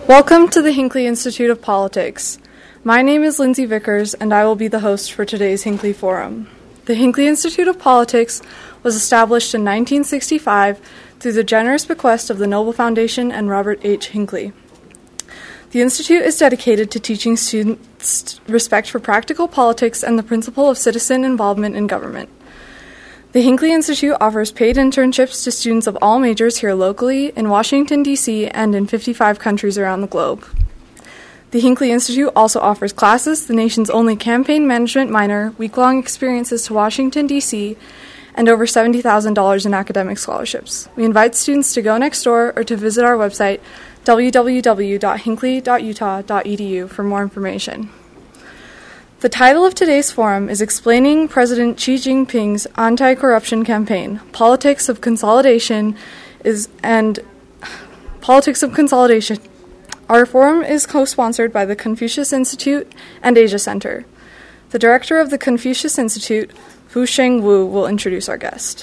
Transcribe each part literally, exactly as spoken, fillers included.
Welcome to the Hinckley Institute of Politics. My name is Lindsay Vickers, and I will be the host for today's Hinckley Forum. The Hinckley Institute of Politics was established in nineteen sixty-five through the generous bequest of the Noble Foundation and Robert H. Hinckley. The Institute is dedicated to teaching students respect for practical politics and the principle of citizen involvement in government. The Hinckley Institute offers paid internships to students of all majors here locally, in Washington, D C, and in fifty-five countries around the globe. The Hinckley Institute also offers classes, the nation's only campaign management minor, week-long experiences to Washington, D C, and over seventy thousand dollars in academic scholarships. We invite students to go next door or to visit our website, w w w dot hinckley dot utah dot e d u, for more information. The title of today's forum is Explaining President Xi Jinping's Anti-Corruption Campaign, Politics of Consolidation is and Politics of Consolidation. Our forum is co-sponsored by the Confucius Institute and Asia Center. The director of the Confucius Institute, Fusheng Wu, will introduce our guest.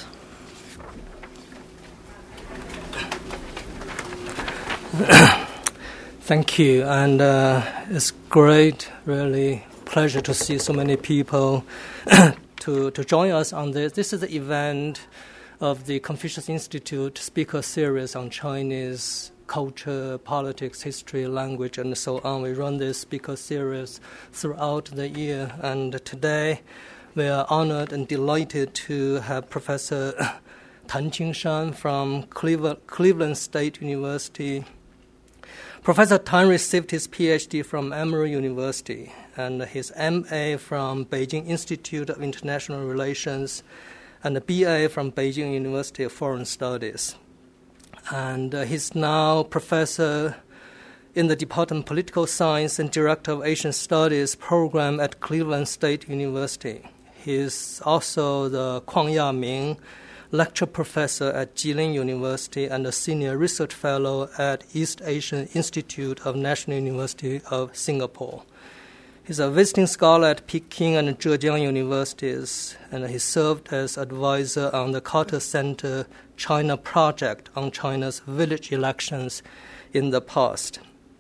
Thank you, and uh, it's great, really pleasure to see so many people to to join us on this. This is the event of the Confucius Institute speaker series on Chinese culture, politics, history, language, and so on. We run this speaker series throughout the year, and today we are honored and delighted to have Professor Tan Qingshan from Cleveland, Cleveland State University. Professor Tan received his P H D from Emory University and his M A from Beijing Institute of International Relations and a B A from Beijing University of Foreign Studies. And uh, he's now professor in the Department of Political Science and director of Asian Studies program at Cleveland State University. He's also the Kuang Ya-ming lecture professor at Jilin University and a senior research fellow at East Asian Institute of National University of Singapore. He's a visiting scholar at Peking and Zhejiang universities, and he served as advisor on the Carter Center China project on China's village elections in the past.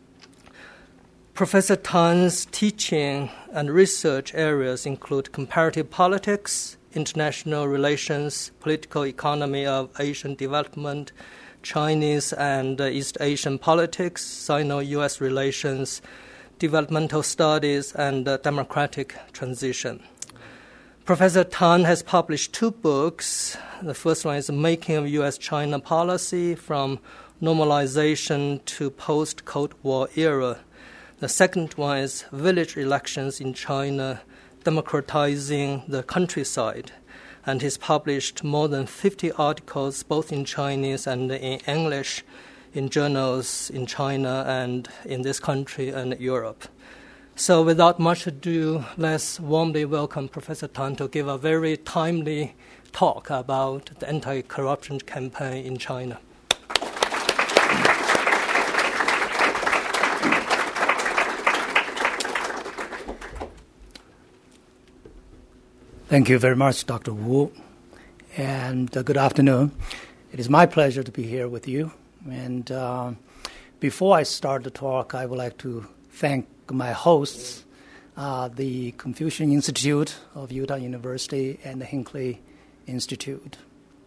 Professor Tan's teaching and research areas include comparative politics, international relations, political economy of Asian development, Chinese and uh, East Asian politics, Sino-U S relations, developmental studies, and uh, democratic transition. Professor Tan has published two books. The first one is Making of U S-China Policy, From Normalization to Post-Cold War Era. The second one is Village Elections in China, Democratizing the Countryside, and he's published more than fifty articles, both in Chinese and in English, in journals in China and in this country and Europe. So without much ado, let's warmly welcome Professor Tan to give a very timely talk about the anti-corruption campaign in China. Thank you very much, Doctor Wu, and uh, good afternoon. It is my pleasure to be here with you. And uh, before I start the talk, I would like to thank my hosts, uh, the Confucius Institute of Utah University and the Hinckley Institute.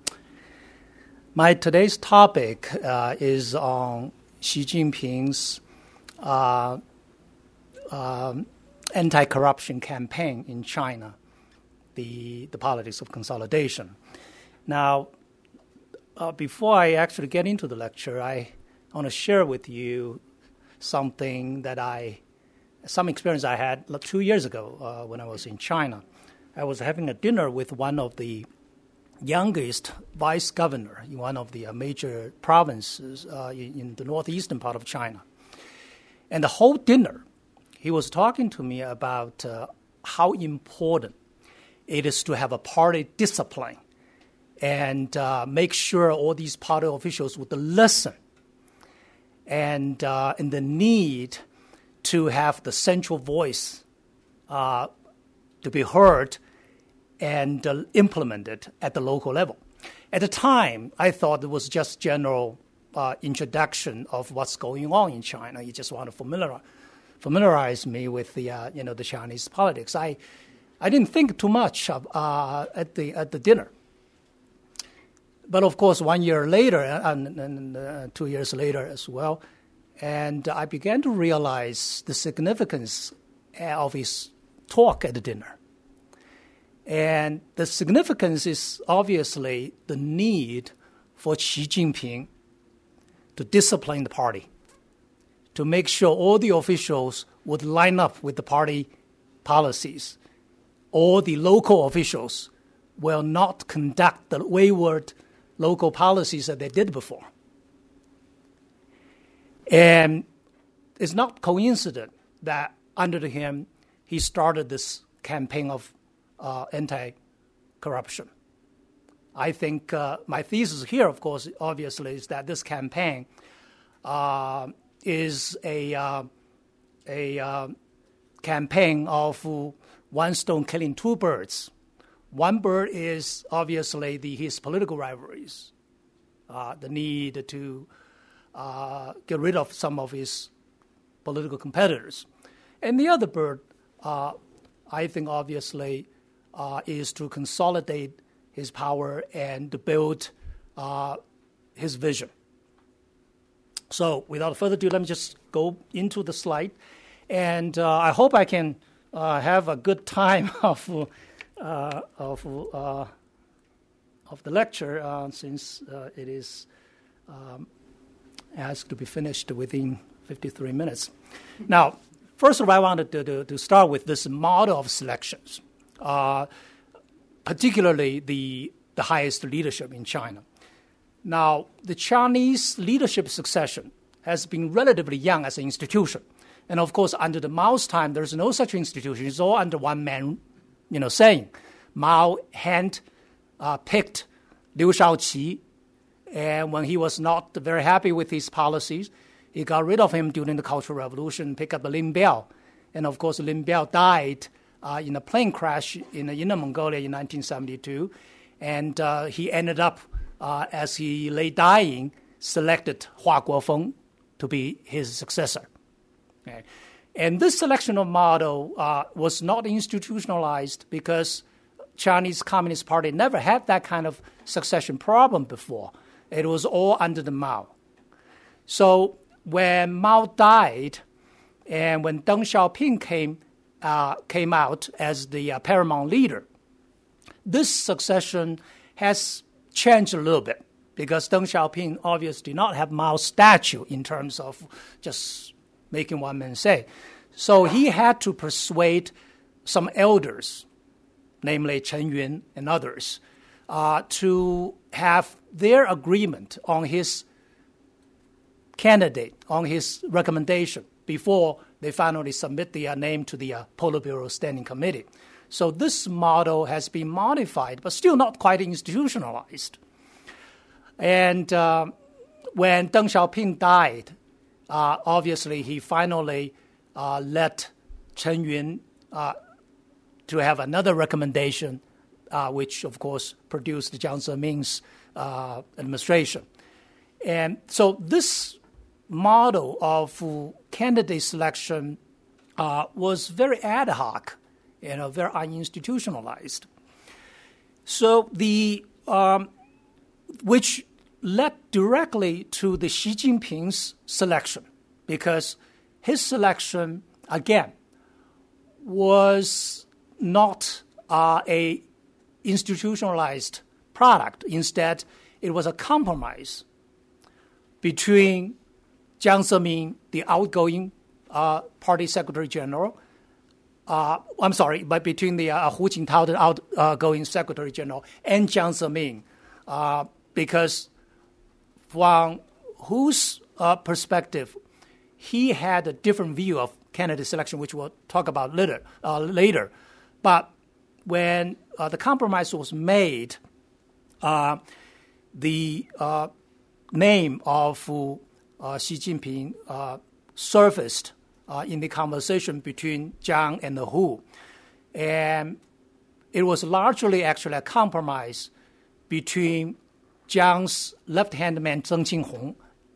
My today's topic uh, is on Xi Jinping's uh, uh, anti-corruption campaign in China. The, the politics of consolidation. Now, uh, before I actually get into the lecture, I want to share with you something that I, some experience I had two years ago uh, when I was in China. I was having a dinner with one of the youngest vice governor in one of the uh, major provinces uh, in, in the northeastern part of China. And the whole dinner, he was talking to me about uh, how important it is to have a party discipline and uh, make sure all these party officials would listen and, uh, and the need to have the central voice uh, to be heard and uh, implemented at the local level. At the time, I thought it was just general uh, introduction of what's going on in China. He just wanted to familiarize, familiarize me with the uh, you know the Chinese politics. I I didn't think too much of, uh, at the at the dinner. But of course, one year later, and, and uh, two years later as well, and I began to realize the significance of his talk at the dinner. And the significance is obviously the need for Xi Jinping to discipline the party, to make sure all the officials would line up with the party policies. All the local officials will not conduct the wayward local policies that they did before. And it's not coincident that under him, he started this campaign of uh, anti-corruption. I think uh, my thesis here, of course, obviously, is that this campaign uh, is a, uh, a uh, campaign of one stone killing two birds. One bird is obviously the, his political rivalries, uh, the need to uh, get rid of some of his political competitors. And the other bird, uh, I think obviously, uh, is to consolidate his power and to build uh, his vision. So without further ado, let me just go into the slide. And uh, I hope I can uh, have a good time of Uh, of uh, of the lecture, uh, since uh, it is um, asked to be finished within fifty-three minutes. Now, first of all, I wanted to, to, to start with this model of selections, uh, particularly the the highest leadership in China. Now, the Chinese leadership succession has been relatively young as an institution, and of course, under the Mao's time, there's no such institution. It's all under one man. You know, saying Mao hand uh, picked Liu Shaoqi, and when he was not very happy with his policies, he got rid of him during the Cultural Revolution, picked up Lin Biao. And of course, Lin Biao died uh, in a plane crash in Inner Mongolia in nineteen seventy-two, and uh, he ended up, uh, as he lay dying, selected Hua Guofeng to be his successor. Okay. And this selection of model uh, was not institutionalized because Chinese Communist Party never had that kind of succession problem before. It was all under the Mao. So when Mao died, and when Deng Xiaoping came uh, came out as the uh, paramount leader, this succession has changed a little bit because Deng Xiaoping obviously did not have Mao's statue in terms of just making one man say. So he had to persuade some elders, namely Chen Yun and others, uh, to have their agreement on his candidate, on his recommendation, before they finally submit the uh, name to the uh, Politburo Standing Committee. So this model has been modified, but still not quite institutionalized. And uh, when Deng Xiaoping died, uh, obviously he finally uh, let Chen Yun uh, to have another recommendation, uh, which of course produced Jiang Zeming's uh, administration. And so this model of uh, candidate selection uh, was very ad hoc, you know, very uninstitutionalized. So the um, which led directly to the Xi Jinping's selection, because his selection again was not uh, a institutionalized product. Instead, it was a compromise between Jiang Zemin, the outgoing uh, party secretary general, uh, I'm sorry, but between the uh, Hu Jintao, the outgoing secretary general, and Jiang Zemin, uh, because from Hu's uh, perspective, he had a different view of candidate selection, which we'll talk about later. Uh, later. But when uh, the compromise was made, uh, the uh, name of uh, Xi Jinping uh, surfaced uh, in the conversation between Jiang and Hu. And it was largely actually a compromise between Jiang's left-hand man Zheng Qinghong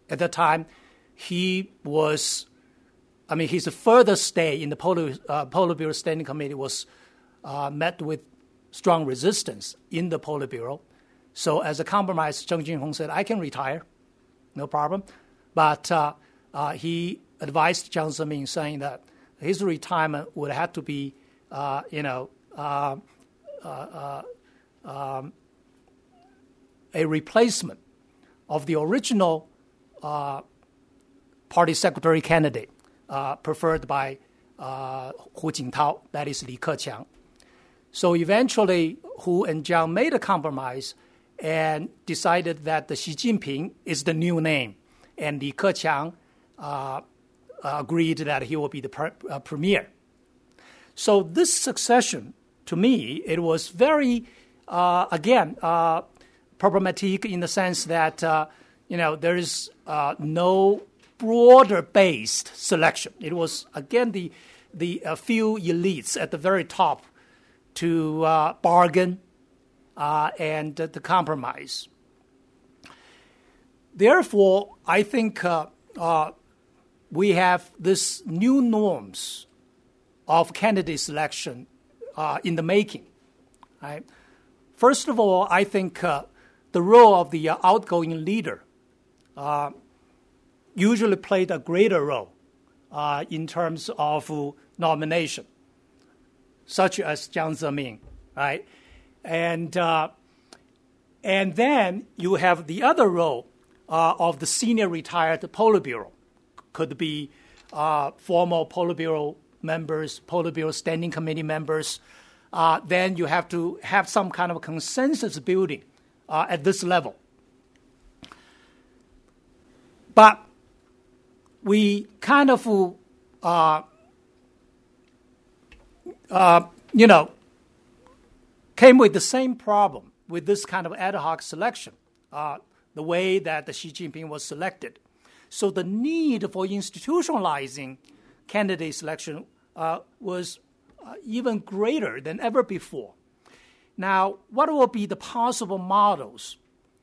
at that time, he was, I mean, his further stay in the Politburo, uh, Politburo Standing Committee was uh, met with strong resistance in the Politburo. So as a compromise, Zheng Jinhong said, I can retire, no problem. But uh, uh, he advised Jiang Zemin, saying that his retirement would have to be, uh, you know, uh, uh, uh, um, a replacement of the original uh, party secretary candidate uh, preferred by uh, Hu Jintao, that is Li Keqiang. So eventually, Hu and Jiang made a compromise and decided that the Xi Jinping is the new name, and Li Keqiang uh, agreed that he will be the pre- uh, premier. So this succession, to me, it was very, uh, again, uh, problematic in the sense that, uh, you know, there is uh, no broader-based selection. It was, again, the, the uh, few elites at the very top to uh, bargain uh, and uh, to compromise. Therefore, I think uh, uh, we have this new norms of candidate selection uh, in the making. Right? First of all, I think uh, the role of the uh, outgoing leader uh, usually played a greater role uh, in terms of uh, nomination, such as Jiang Zemin, right? And uh, and then you have the other role uh, of the senior retired Politburo. Could be uh, former Politburo members, Politburo Standing Committee members. Uh, then you have to have some kind of consensus building uh, at this level. But we kind of, uh, uh, you know, came with the same problem with this kind of ad hoc selection, uh, the way that the Xi Jinping was selected. So the need for institutionalizing candidate selection uh, was uh, even greater than ever before. Now, what will be the possible models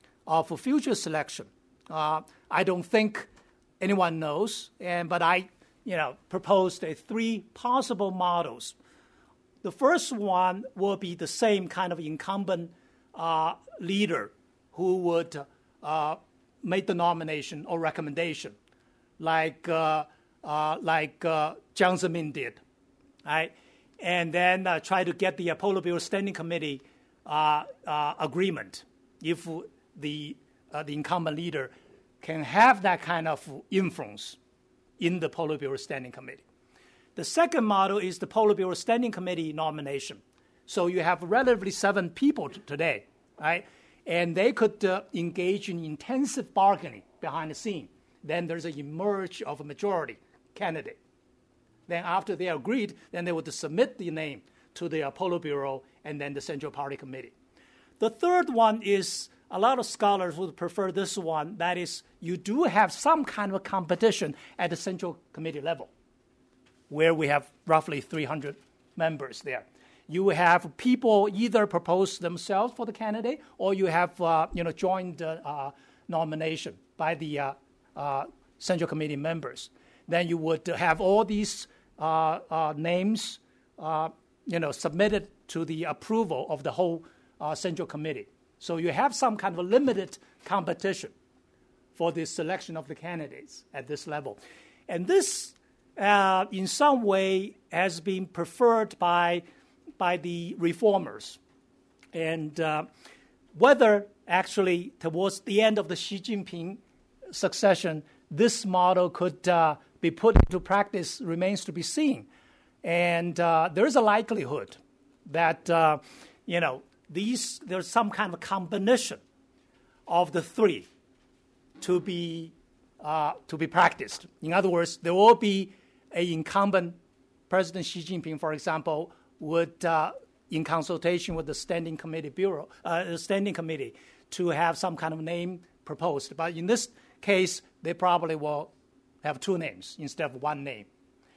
of future selection? Uh, I don't think anyone knows, and but I, you know, proposed a three possible models. The first one will be the same kind of incumbent uh, leader who would uh, make the nomination or recommendation, like uh, uh, like uh, Jiang Zemin did, right? And then uh, try to get the uh, Politburo Standing Committee uh, uh, agreement if the uh, the incumbent leader can have that kind of influence in the Politburo Standing Committee. The second model is the Politburo Standing Committee nomination. So you have relatively seven people t- today, right? And they could uh, engage in intensive bargaining behind the scene. Then there's an emerge of a majority candidate. Then after they agreed, then they would submit the name to the uh, Politburo and then the Central Party Committee. The third one is, a lot of scholars would prefer this one, that is, you do have some kind of competition at the Central Committee level, where we have roughly three hundred members there. You have people either propose themselves for the candidate, or you have uh, you know joined uh, uh, nomination by the uh, uh, Central Committee members. Then you would have all these uh, uh, names uh, you know submitted to the approval of the whole uh, Central Committee. So you have some kind of a limited competition for the selection of the candidates at this level. And this, uh, in some way, has been preferred by, by the reformers. And uh, whether actually towards the end of the Xi Jinping succession, this model could uh, be put into practice remains to be seen. And uh, there is a likelihood that, uh, you know, These, there's some kind of combination of the three to be uh, to be practiced. In other words, there will be an incumbent President Xi Jinping, for example, would, uh, in consultation with the Standing Committee Bureau, uh, the Standing Committee, to have some kind of name proposed. But in this case, they probably will have two names instead of one name.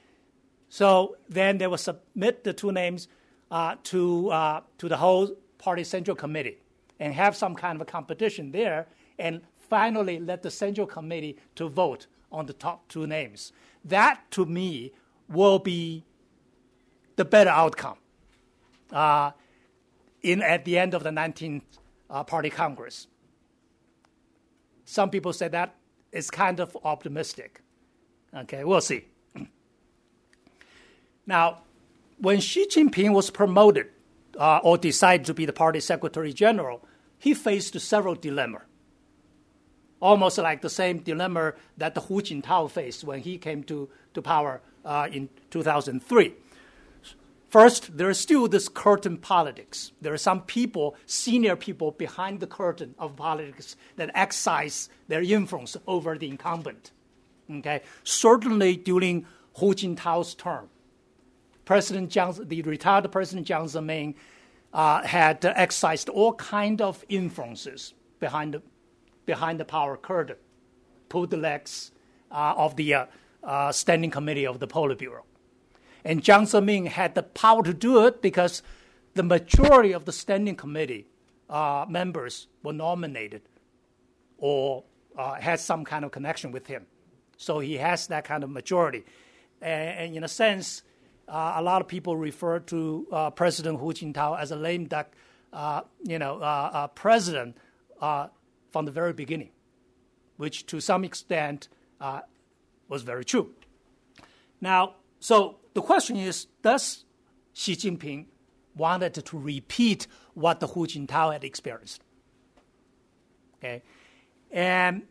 So then they will submit the two names uh, to uh, to the whole Party Central Committee and have some kind of a competition there and finally let the Central Committee to vote on the top two names. That, to me, will be the better outcome uh, in at the end of the nineteenth uh, Party Congress. Some people say that is kind of optimistic. Okay, we'll see. Now, when Xi Jinping was promoted uh, or decided to be the party secretary general, he faced several dilemmas, almost like the same dilemma that the Hu Jintao faced when he came to, to power uh, in two thousand three. First, there is still this curtain politics. There are some people, senior people behind the curtain of politics that exercise their influence over the incumbent. Okay, certainly during Hu Jintao's term, President Jiang, the retired President Jiang Zemin uh, had uh, exercised all kind of influences behind the behind the power curtain, pulled the legs uh, of the uh, uh, Standing Committee of the Politburo. And Jiang Zemin had the power to do it because the majority of the Standing Committee uh, members were nominated or uh, had some kind of connection with him. So he has that kind of majority. And, and in a sense, uh, a lot of people refer to uh, President Hu Jintao as a lame duck, uh, you know, uh, uh, president uh, from the very beginning, which to some extent uh, was very true. Now, so the question is, does Xi Jinping wanted to repeat what the Hu Jintao had experienced? Okay, and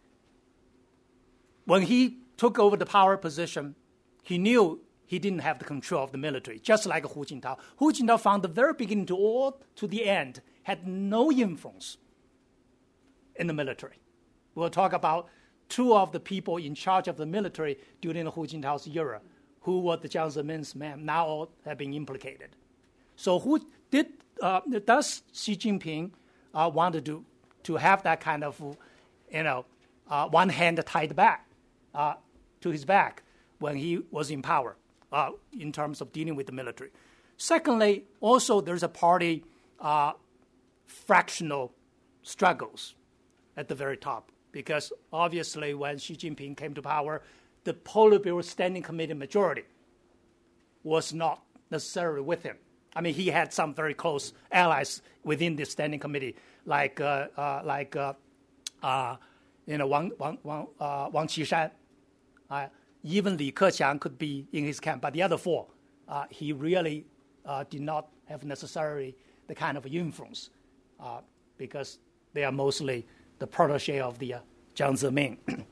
when he took over the power position, he knew he didn't have the control of the military, just like Hu Jintao. Hu Jintao from the very beginning to all to the end had no influence in the military. We'll talk about two of the people in charge of the military during the Hu Jintao's era, who were the Jiang Zemin's men, now all have been implicated. So who did, uh, does Xi Jinping uh, want to do, to have that kind of, you know, uh, one hand tied back uh, to his back when he was in power uh, in terms of dealing with the military? Secondly, also there's a party uh, fractional struggles at the very top, because obviously when Xi Jinping came to power, the Politburo Standing Committee majority was not necessarily with him. I mean, he had some very close allies within the Standing Committee, like uh, uh, like uh, uh, you know Wang Wang Wang, uh, Wang Qishan. Uh, even Li Keqiang could be in his camp, but the other four, uh, he really uh, did not have necessarily the kind of influence uh, because they are mostly the protege of the uh, Jiang Zemin.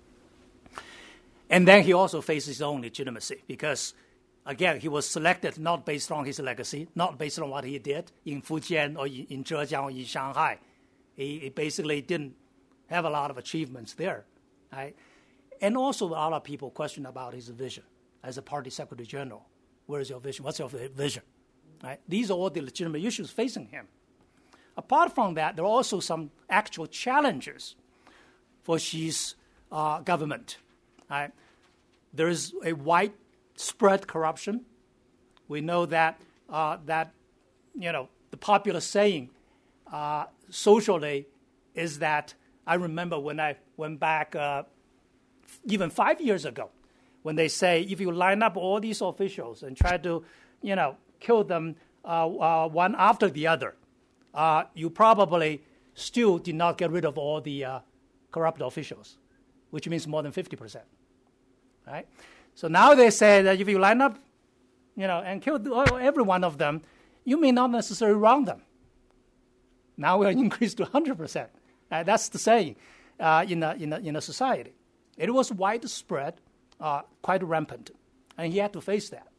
And then he also faces his own legitimacy because, again, he was selected not based on his legacy, not based on what he did in Fujian or in, in Zhejiang or in Shanghai. He, he basically didn't have a lot of achievements there. Right? And also a lot of people question about his vision as a party secretary general. Where is your vision? What's your vision? Right? These are all the legitimate issues facing him. Apart from that, there are also some actual challenges for Xi's uh, government. Right? There is a widespread corruption. We know that uh, that you know the popular saying uh, socially is that I remember when I went back uh, even five years ago, when they say if you line up all these officials and try to you know kill them uh, uh, one after the other, uh, you probably still did not get rid of all the uh, corrupt officials, which means more than fifty percent. Right? So now they say that if you line up, you know, and kill every one of them, you may not necessarily wrong them. Now we're increased to one hundred percent. Uh, that's the saying uh, in, a, in, a, in a society. It was widespread, uh, quite rampant, and he had to face that.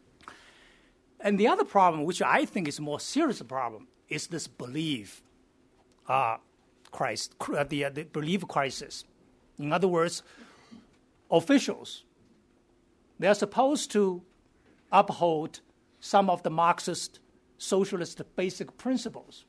And the other problem, which I think is a more serious problem, is this belief uh, crisis, the, uh, the belief crisis. In other words, officials, they're supposed to uphold some of the Marxist socialist basic principles.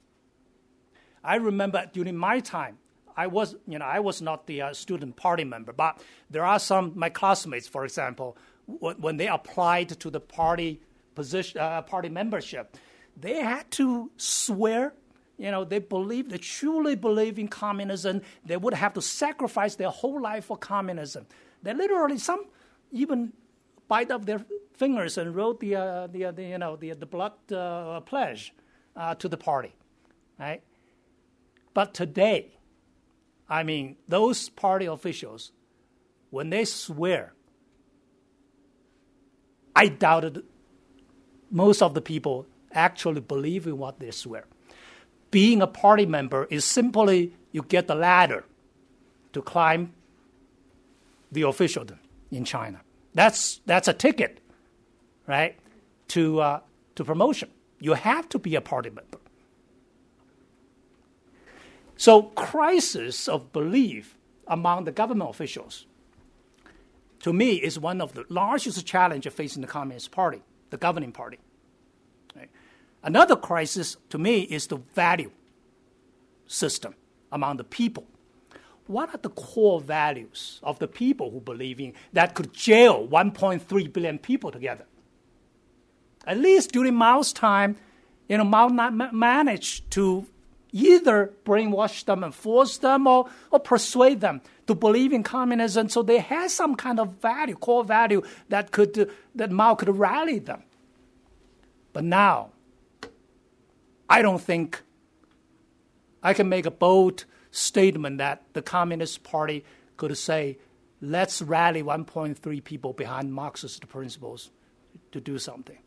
I remember during my time, I was, you know, I was not the uh, student party member, but there are some, my classmates, for example, w- when they applied to the party position, uh, party membership, they had to swear you know, they believe, they truly believe in communism, they would have to sacrifice their whole life for communism. They literally, some even bite up their fingers and wrote the, uh, the, uh, the you know, the, the blood uh, pledge uh, to the party, right? But today, I mean, those party officials, when they swear, I doubted most of the people actually believe in what they swear. Being a party member is simply you get the ladder to climb the officialdom in China. That's that's a ticket, right, to uh, to promotion. You have to be a party member. So crisis of belief among the government officials, to me, is one of the largest challenges facing the Communist Party, the governing party. Right? Another crisis, to me, is the value system among the people. What are the core values of the people who believe in that could jail one point three billion people together? At least during Mao's time, you know, Mao not managed to either brainwash them and force them or, or persuade them to believe in communism, so they had some kind of value, core value that could uh, that Mao could rally them. But now, I don't think I can make a bold statement that the Communist Party could say, let's rally one point three people behind Marxist principles to do something.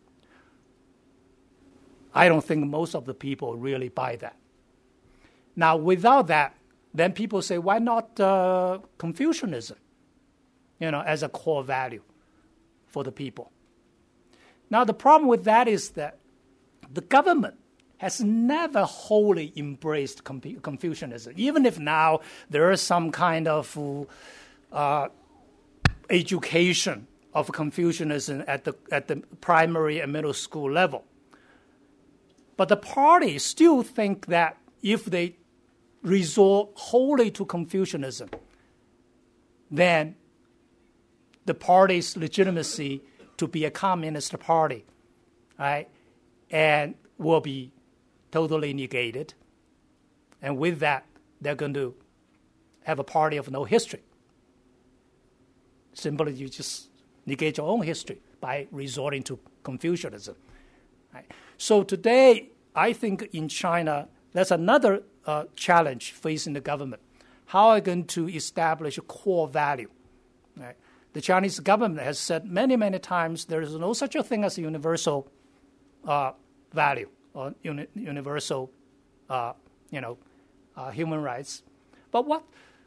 I don't think most of the people really buy that. Now, without that, then people say, why not uh, Confucianism, you know, as a core value for the people? Now, the problem with that is that the government has never wholly embraced Confucianism, even if now there is some kind of uh, education of Confucianism at the at the primary and middle school level. But the party still think that if they resort wholly to Confucianism, then the party's legitimacy to be a communist party, right, and will be totally negated. And with that, they're going to have a party of no history. Simply, you just negate your own history by resorting to Confucianism. Right? So today, I think in China, that's another uh, challenge facing the government. How are you going to establish a core value? Right? The Chinese government has said many, many times there is no such a thing as a universal uh, value or uni- universal, uh, you know, uh, human rights. But what,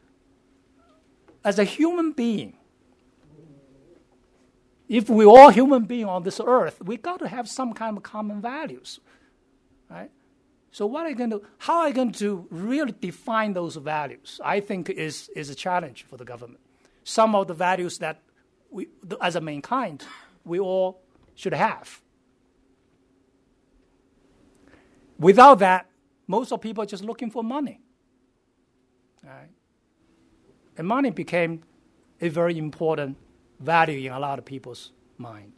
as a human being, if we're all human beings on this earth, we got to have some kind of common values, right? So what are you going to, how are you going to really define those values? I think is is a challenge for the government. Some of the values that we, as a mankind, we all should have. Without that, most of people are just looking for money, right? And money became a very important value in a lot of people's mind.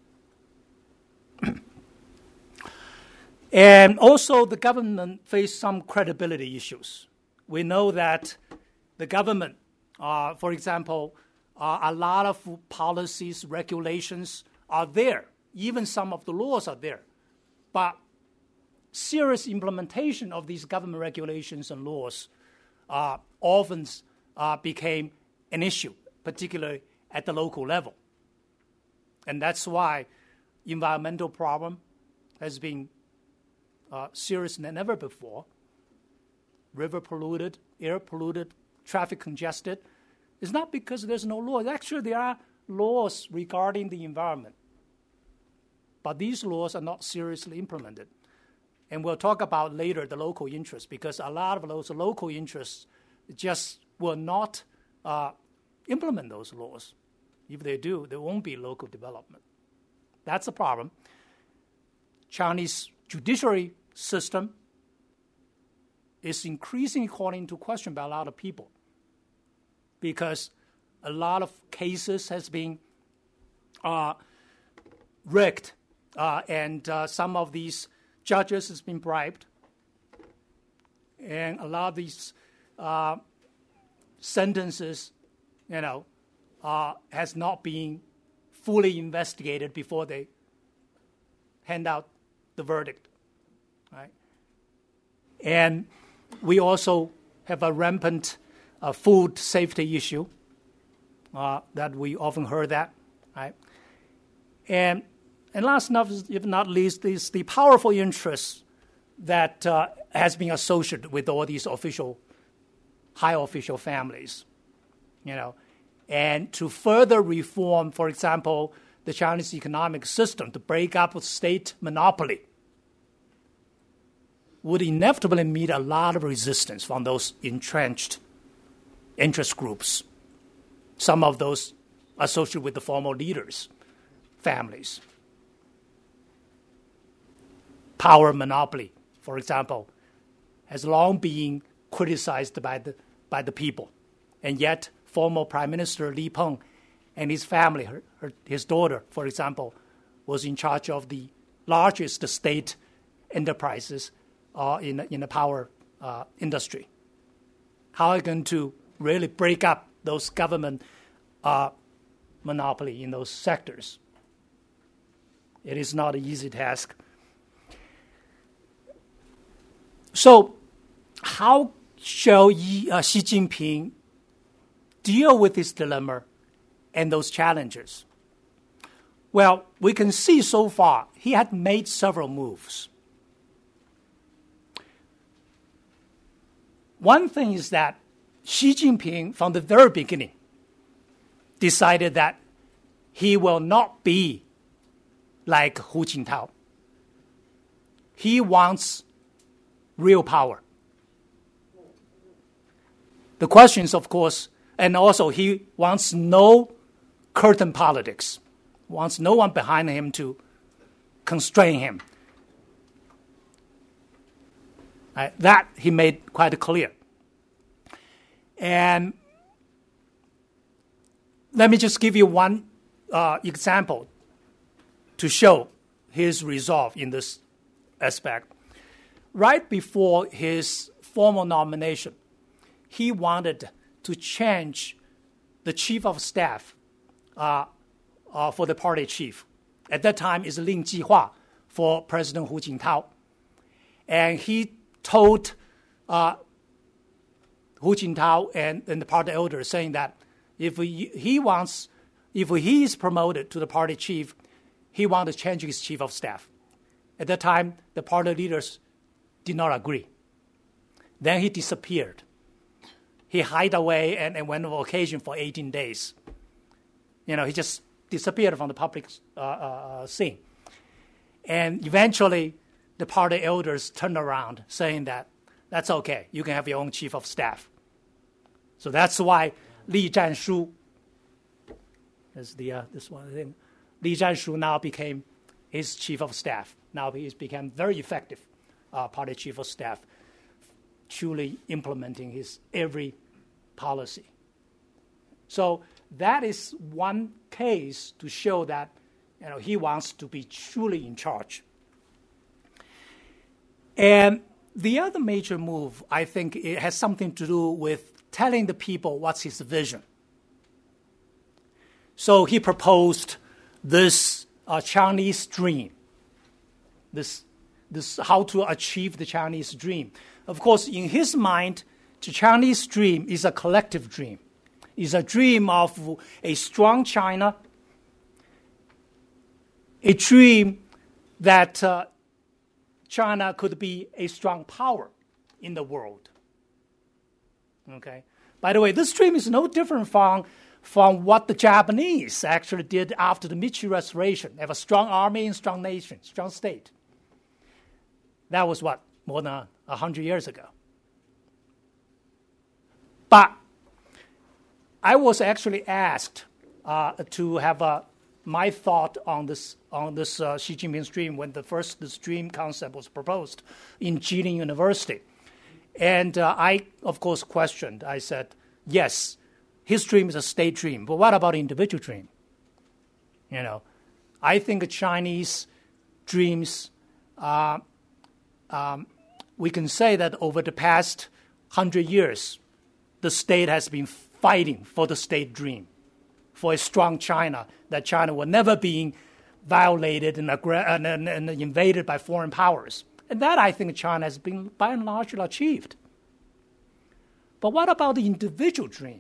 And also the government faced some credibility issues. We know that the government, uh, for example, uh, a lot of policies, regulations are there. Even some of the laws are there. But serious implementation of these government regulations and laws uh, often uh, became an issue, particularly at the local level. And that's why environmental problem has been uh, serious than ever before. River polluted, air polluted, traffic congested. It's not because there's no law. Actually, there are laws regarding the environment. But these laws are not seriously implemented. And we'll talk about later the local interests, because a lot of those local interests just will not uh, implement those laws. If they do, there won't be local development. That's the problem. Chinese judiciary system is increasingly calling into question by a lot of people, because a lot of cases has been uh, rigged, uh, and uh, some of these judges has been bribed. and a lot of these uh, sentences, you know, uh, has not been fully investigated before they hand out the verdict, right? And we also have a rampant uh, food safety issue uh, that we often heard that, right? And and last enough, if not least, is the powerful interests that uh, has been associated with all these official, high official families, you know, and to further reform, for example, the Chinese economic system to break up with state monopoly would inevitably meet a lot of resistance from those entrenched interest groups, some of those associated with the former leaders' families. Power monopoly, for example, has long been criticized by the by the people, and yet former Prime Minister Li Peng and his family, her, her, his daughter, for example, was in charge of the largest state enterprises uh, in in the power uh, industry. How are you going to really break up those government uh, monopoly in those sectors? It is not an easy task. So, how shall Xi, uh, Xi Jinping deal with this dilemma and those challenges? Well, we can see so far he had made several moves. One thing is that Xi Jinping, from the very beginning, decided that he will not be like Hu Jintao. He wants real power. The question is, of course, and also he wants no curtain politics, wants no one behind him to constrain him. Uh, that he made quite clear. And let me just give you one uh, example to show his resolve in this aspect. Right before his formal nomination, he wanted to change the chief of staff uh, uh, for the party chief. At that time, is Lin Jihua for President Hu Jintao. And he told uh, Hu Jintao and, and the party elders, saying that if he, he wants, if he is promoted to the party chief, he wants to change his chief of staff. At that time, the party leaders did not agree. Then he disappeared. He hid away and, and went on vacation for eighteen days. You know, he just disappeared from the public uh, uh, scene. And eventually, the party elders turned around, saying that, that's okay, you can have your own chief of staff. So that's why Li Zhanshu, is the, uh, this one thing, Li Zhanshu now became his chief of staff. Now he's become very effective uh, party chief of staff, truly implementing his every policy. So that is one case to show that, you know, he wants to be truly in charge. And the other major move, I think, it has something to do with telling the people what's his vision. So he proposed this uh, Chinese dream, this, this how to achieve the Chinese dream. Of course, in his mind, the Chinese dream is a collective dream. It's a dream of a strong China, a dream that uh, China could be a strong power in the world. Okay. By the way, this dream is no different from, from what the Japanese actually did after the Meiji Restoration. They have a strong army and strong nation, strong state. That was what, more than a hundred years ago. But I was actually asked uh, to have uh, my thought on this on this uh, Xi Jinping's dream when the first this dream concept was proposed in Jilin University. And uh, I, of course, questioned. I said, yes, his dream is a state dream, but what about individual dream? You know, I think Chinese dreams uh, um, we can say that over the past hundred years, the state has been fighting for the state dream, for a strong China, that China will never be violated and, aggra- and, and, and invaded by foreign powers. And that, I think, China has been by and large achieved. But what about the individual dream?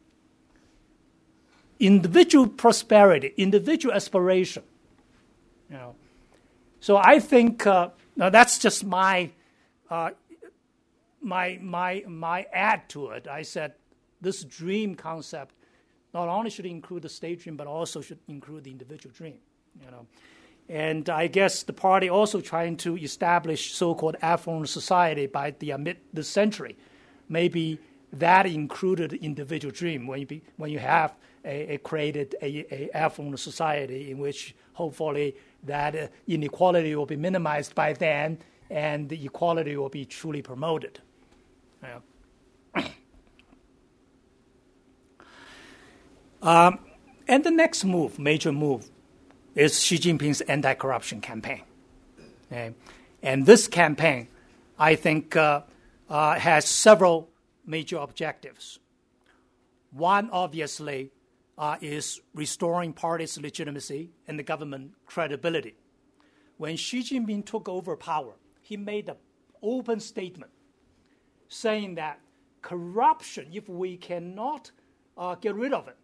Individual prosperity, individual aspiration. You know, so I think uh, now that's just my uh, my my my add to it. I said this dream concept not only should include the state dream, but also should include the individual dream. You know, and I guess the party also trying to establish so-called affluent society by the mid this century. Maybe that included individual dream when you be, when you have a, a created a, a affluent society in which hopefully that uh, inequality will be minimized by then and the equality will be truly promoted. Yeah. um, and the next move, major move, is Xi Jinping's anti-corruption campaign. Okay? And this campaign, I think, uh, uh, has several major objectives. One, obviously, uh, is restoring party's legitimacy and the government credibility. When Xi Jinping took over power, he made an open statement saying that corruption, if we cannot uh, get rid of it,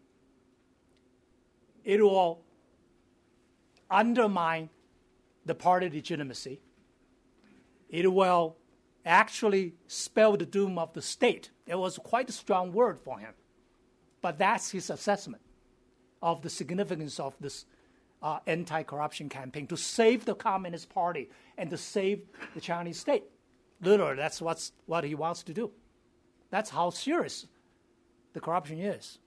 it will undermine the party legitimacy. It will actually spell the doom of the state. It was quite a strong word for him. But that's his assessment of the significance of this uh, anti-corruption campaign to save the Communist Party and to save the Chinese state. Literally, that's what's, what he wants to do. That's how serious the corruption is.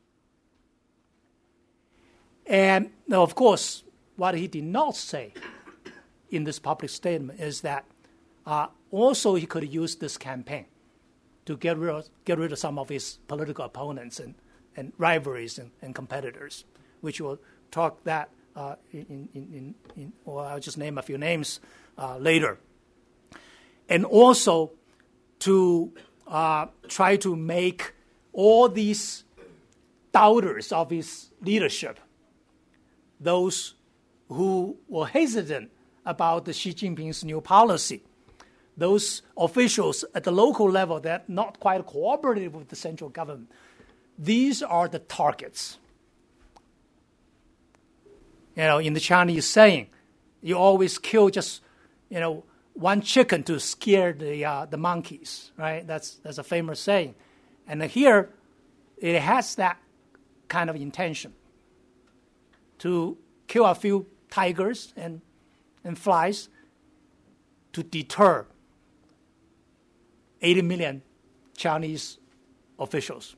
And now, of course, what he did not say in this public statement is that uh, also he could use this campaign to get rid of, get rid of some of his political opponents and, and rivalries and, and competitors, which we'll talk that uh, in, in, in, in, or I'll just name a few names uh, later. And also to uh, try to make all these doubters of his leadership, those who were hesitant about the Xi Jinping's new policy, those officials at the local level that not quite cooperative with the central government, these are the targets. You know, in the Chinese saying, you always kill just, you know, one chicken to scare the uh, the monkeys, right? That's that's a famous saying. And here, it has that kind of intention to kill a few tigers and, and flies to deter eighty million Chinese officials.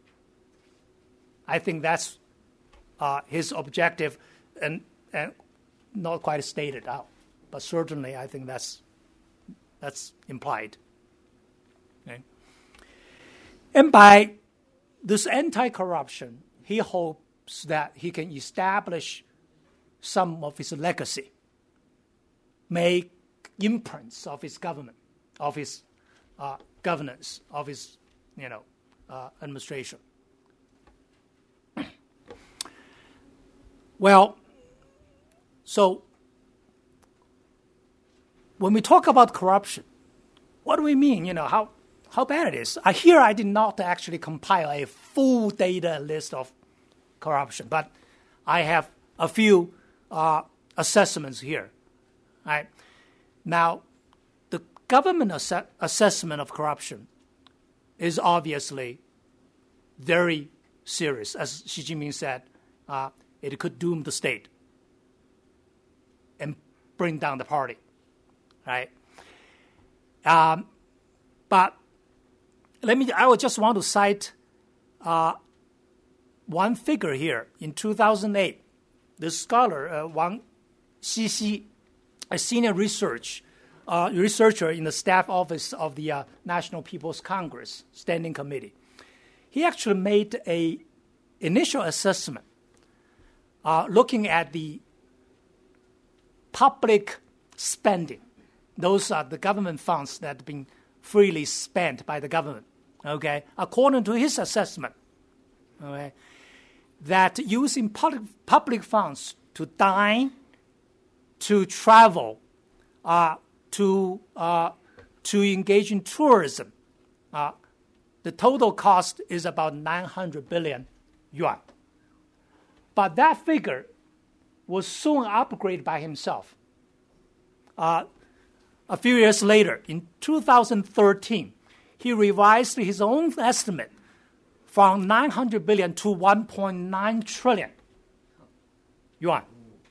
I think that's uh, his objective, and, and not quite stated out, but certainly I think that's that's implied. Okay? And by this anti-corruption, he hopes that he can establish some of his legacy, make imprints of his government, of his uh, governance, of his, you know, uh, administration. Well, so when we talk about corruption, what do we mean? You know, how how bad it is. Uh, here I did not actually compile a full data list of corruption, but I have a few uh, assessments here. Right? Now, the government ass- assessment of corruption is obviously very serious. As Xi Jinping said, uh, it could doom the state and bring down the party. Right? Um, but let me, I would just want to cite uh, one figure here. In two thousand eight, this scholar, uh, Wang Xixi, a senior research uh, researcher in the staff office of the uh, National People's Congress Standing Committee, he actually made a initial assessment uh, looking at the public spending those are the government funds that have been freely spent by the government, okay, according to his assessment, okay, that using public, public funds to dine, to travel, uh, to uh, to engage in tourism, uh, the total cost is about nine hundred billion yuan. But that figure was soon upgraded by himself. Uh, a few years later, in two thousand thirteen, he revised his own estimate from nine hundred billion to one point nine trillion yuan.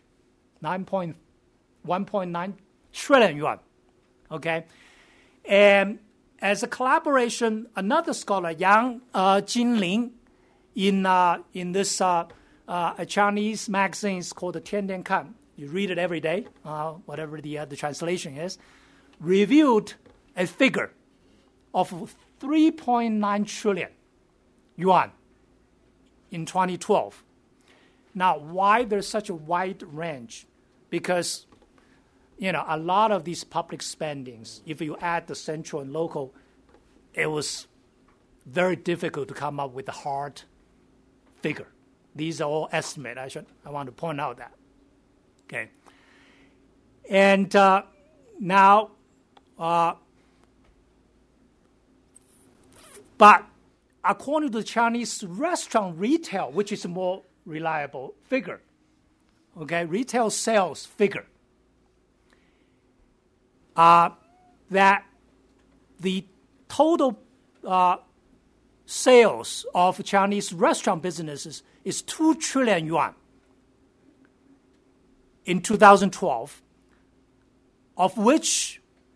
one point nine trillion yuan, okay? And as a collaboration, another scholar, Yang uh, Jinling, in uh, in this uh, uh, a Chinese magazine is called the Tian Tian Kan. You read it every day, uh, whatever the uh, the translation is. Reviewed a figure of three point nine trillion yuan in twenty twelve. Now, why there's such a wide range? Because, you know, a lot of these public spendings, if you add the central and local, it was very difficult to come up with a hard figure. These are all estimates. I should I want to point out that. Okay. And uh, now, uh, but according to the Chinese restaurant retail, which is a more reliable figure, okay, retail sales figure, uh, that the total uh, sales of Chinese restaurant businesses is two trillion yuan in two thousand twelve, of which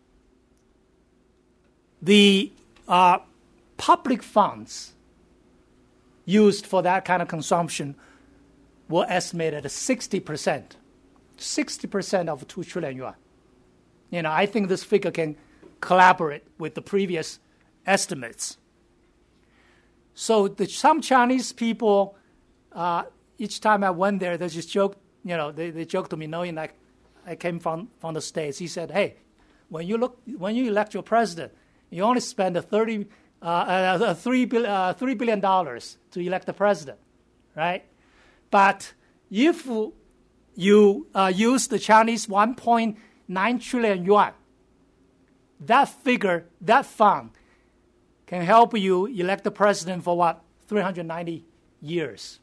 the uh, public funds used for that kind of consumption were estimated at sixty percent. sixty percent of two trillion yuan. You know, I think this figure can collaborate with the previous estimates. So the, some Chinese people, uh, each time I went there, they just joke, you know, they, they joke to me, knowing like I came from, from the States. He said, hey, when you look, when you elect your president, you only spend a thirty, uh, uh, three billion, uh, three billion dollars to elect the president, right? But if you uh, use the Chinese one point nine trillion yuan, that figure, that fund, can help you elect the president for what, three hundred ninety years.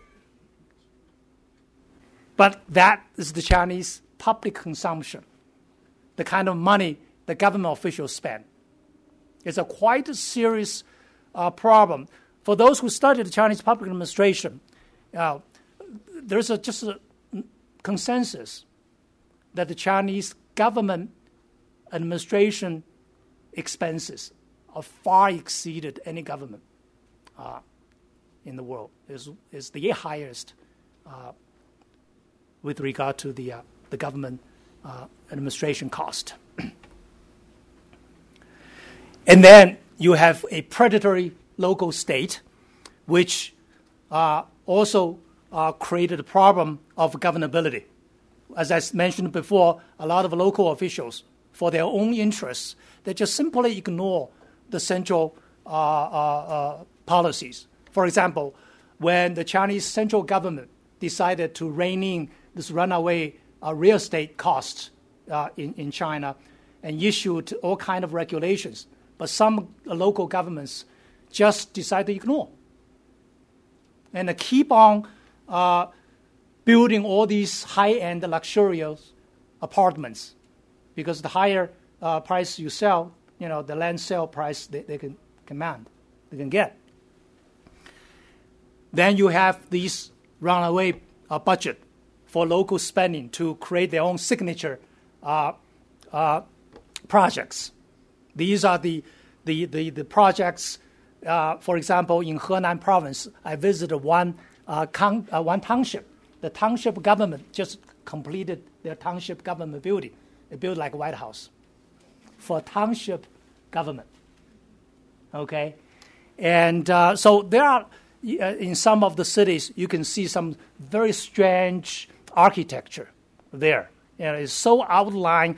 But that is the Chinese public consumption, the kind of money the government officials spend. It's a quite a serious uh, problem. For those who study the Chinese public administration, uh, there's a, just a consensus that the Chinese government administration expenses are far exceeded any government uh, in the world. Is is the highest uh, with regard to the uh, the government uh, administration cost. And then you have a predatory local state, which uh, also uh, created a problem of governability. As I mentioned before, a lot of local officials, for their own interests, they just simply ignore the central uh, uh, uh, policies. For example, when the Chinese central government decided to rein in this runaway uh, real estate costs uh, in, in China and issued all kinds of regulations, but some uh, local governments just decide to ignore and uh, keep on uh, building all these high-end luxurious apartments, because the higher uh, price you sell, you know, the land sale price they, they can command, they can get. Then you have these runaway uh, budget for local spending to create their own signature uh, uh, projects. These are the the the, the projects. Uh, for example, in Henan province, I visited one uh, con- uh, one township. The township government just completed their township government building. They built like a White House for township government. Okay, and uh, so there are uh, in some of the cities you can see some very strange architecture there. You know, it's so outlined.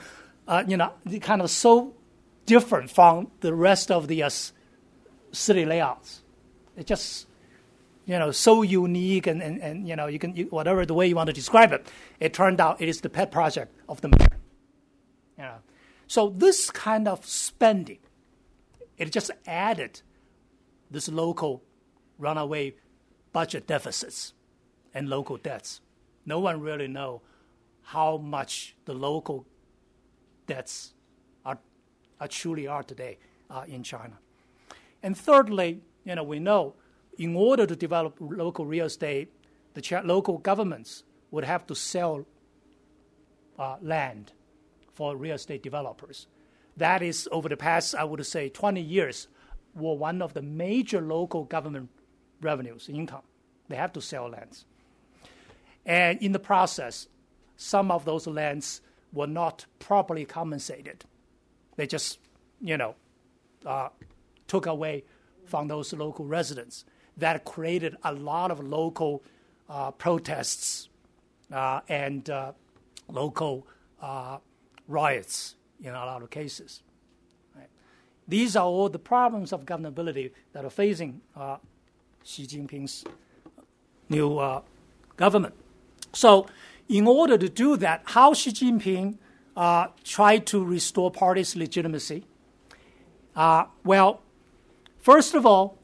uh, you know, kind of so different from the rest of the uh, city layouts. It just, you know, so unique and, and, and you know, you can, you, whatever the way you want to describe it, it turned out it is the pet project of the mayor. You know. So this kind of spending, it just added this local runaway budget deficits and local debts. No one really know how much the local debts are, are truly are today uh, in China. And thirdly, you know, we know in order to develop local real estate, the ch- local governments would have to sell uh, land for real estate developers. That is, over the past, I would say, twenty years, were one of the major local government revenues, income. They have to sell lands. And in the process, some of those lands were not properly compensated. They just, you know, uh, took away from those local residents. That created a lot of local uh, protests uh, and uh, local uh, riots in a lot of cases. Right? These are all the problems of governability that are facing uh, Xi Jinping's new uh, government. So in order to do that, how Xi Jinping uh, tried to restore party's legitimacy? Uh, well, first of all,